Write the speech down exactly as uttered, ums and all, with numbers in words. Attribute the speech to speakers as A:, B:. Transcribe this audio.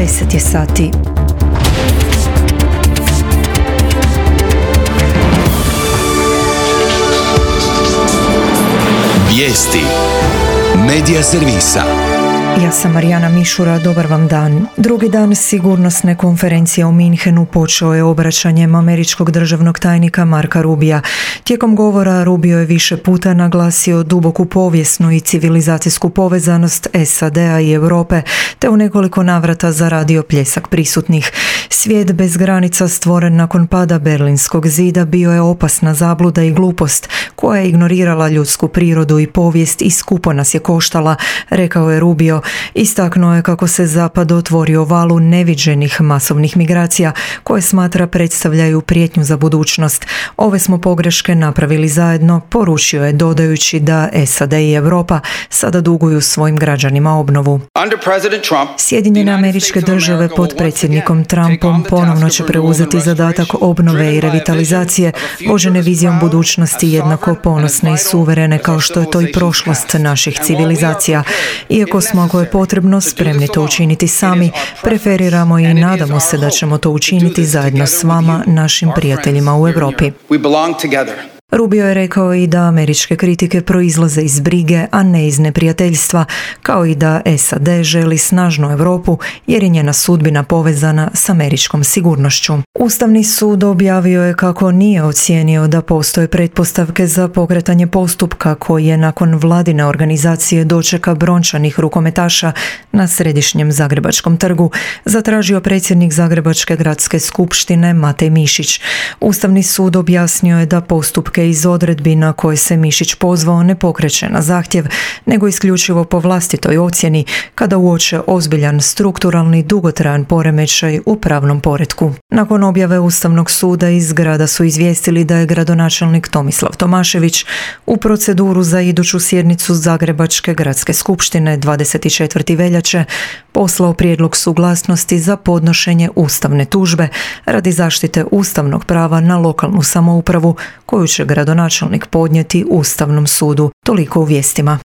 A: deset je sati.
B: Vijesti Medija servisa.
A: Ja sam Marijana Mišura, dobar vam dan. Drugi dan sigurnosne konferencije u Minhenu počeo je obraćanjem američkog državnog tajnika Marka Rubija. Tijekom govora Rubio je više puta naglasio duboku povijesnu i civilizacijsku povezanost S A D-a i Europe, te u nekoliko navrata zaradio pljesak prisutnih. Svijet bez granica stvoren nakon pada Berlinskog zida bio je opasna zabluda i glupost koja je ignorirala ljudsku prirodu i povijest i skupo nas je koštala, rekao je Rubio. Istaknuo je kako se Zapad otvorio valu neviđenih masovnih migracija koje smatra predstavljaju prijetnju za budućnost. Ove smo pogreške napravili zajedno, poručio je dodajući da S A D i Europa sada duguju svojim građanima obnovu. Sjedinjene Američke Države pod predsjednikom Trumpom ponovno će preuzeti zadatak obnove i revitalizacije, vođene vizijom budućnosti jednako ponosne i suverene kao što je to i prošlost naših civilizacija. Iako smo, ako je potrebno, spremni to učiniti sami, preferiramo i nadamo se da ćemo to učiniti zajedno s vama, našim prijateljima u Europi. Rubio je rekao i da američke kritike proizlaze iz brige, a ne iz neprijateljstva, kao i da S A D želi snažnu Europu jer je njena sudbina povezana s američkom sigurnošću. Ustavni sud objavio je kako nije ocijenio da postoje pretpostavke za pokretanje postupka koji je nakon vladine organizacije dočeka brončanih rukometaša na središnjem Zagrebačkom trgu zatražio predsjednik Zagrebačke gradske skupštine Matej Mišić. Ustavni sud objasnio je da postupke iz odredbi na koje se Mišić pozvao ne pokreće na zahtjev, nego isključivo po vlastitoj ocjeni kada uoče ozbiljan strukturalni dugotrajan poremećaj u pravnom poretku. Nakon objave Ustavnog suda iz grada su izvijestili da je gradonačelnik Tomislav Tomašević u proceduru za iduću sjednicu Zagrebačke gradske skupštine dvadeset četvrtog veljače poslao prijedlog suglasnosti za podnošenje ustavne tužbe radi zaštite ustavnog prava na lokalnu samoupravu koju će gradonačelnik podnijeti Ustavnom sudu. Toliko u vijestima.